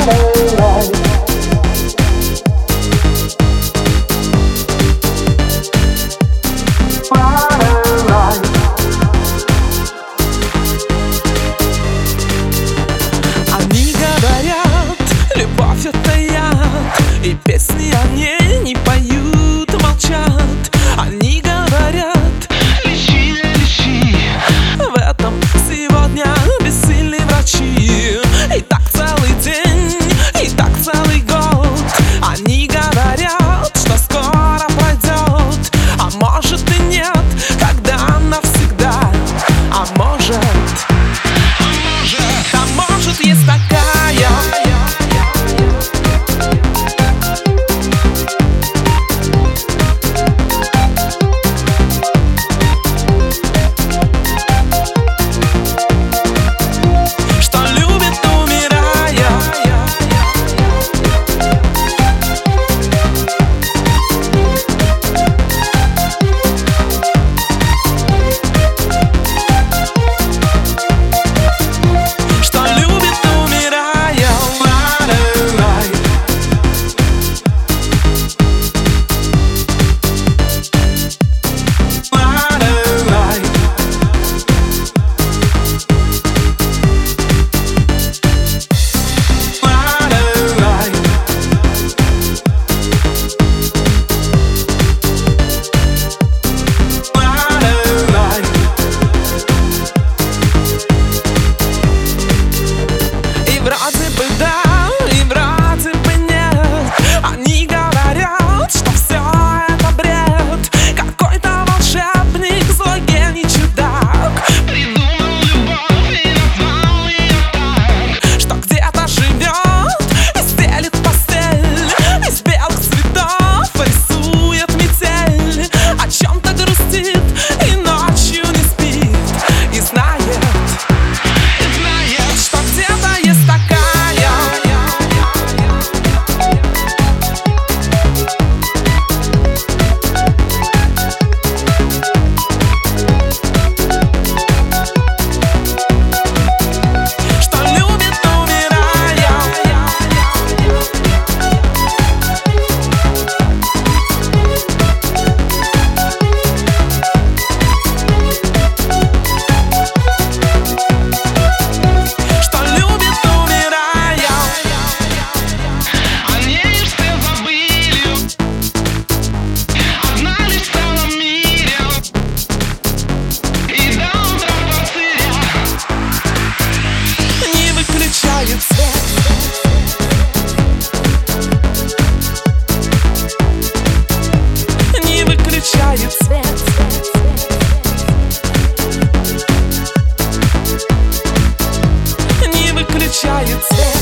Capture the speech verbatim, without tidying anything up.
Это яд, и песни о ней не поют, молчат. Они говорят: лечи, лечи. В этом сегодня бессильны врачи. И так целый день, и так целый год. Они говорят, что скоро пройдет. А может и нет, когда навсегда. А может, а может, а может есть такая. Вроде бы да, и вроде бы нет. Они говорят, что все это бред. Какой-то волшебник, злой гений, чудак придумал любовь и назвал ее так, что где-то живет и стелит постель, из белых цветов рисует метель. О чем-то грустит и ночью не спит. И знает, и знает, что где-то есть такая. Не выключает свет, не выключает свет.